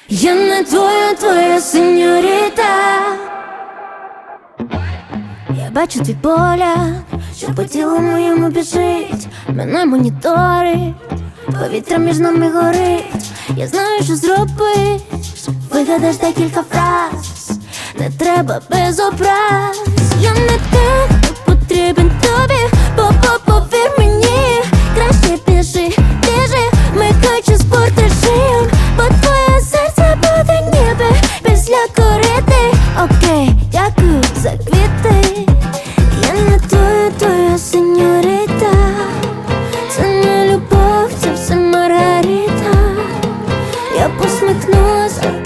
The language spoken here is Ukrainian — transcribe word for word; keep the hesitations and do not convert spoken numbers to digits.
Я не твоя, твоя сеньоріта. Я бачу твій погляд, що по тілу моєму біжить, мене моніторить, повітря між нами горить. Я знаю, що зробиш, вигадаєш декілька фраз, не треба без образ. Я не те, хто потрібен тобі, бо-бо повір мені, краще біжи, біжи, вмикаючи спорт режим, бо твоє серце буде ніби після корити. Окей, дякую за квіти. Я не твоя, твоя сеньоріта. Це не любов, це все Маргарита. Я посміхнулася